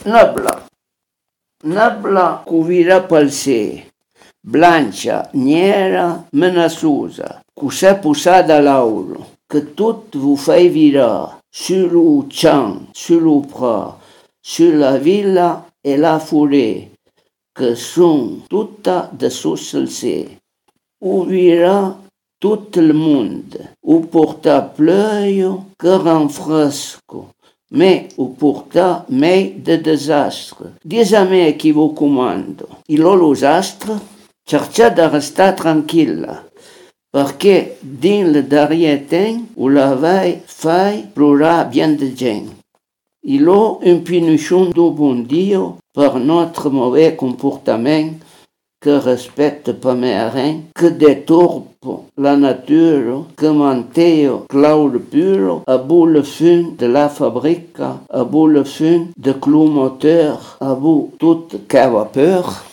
Nabla cuvira pel sé, blanca, nera, menaçosa, cu s'è posada a l'auro, que tot vo fai virar, sur lo champ, sur lo pra, sur la villa e la forêt, que son tutta de sos el sé. O vira tot el mond, o porta plöio che ran fresco, me o porta mei de desastre. Dis a me chi vo comando. I los astre cerca de restar tranquilla, perché din le darrier temps o la vai fai plorar bien de gent. I lo un punition do bon Dio per notre mauvais comportament que respecte pas rien, que deturpa la natura, que manté claude puro, a beau le fun de la fabrica, a beau le fun de clou moteur, a beau tout qu'à vapeur.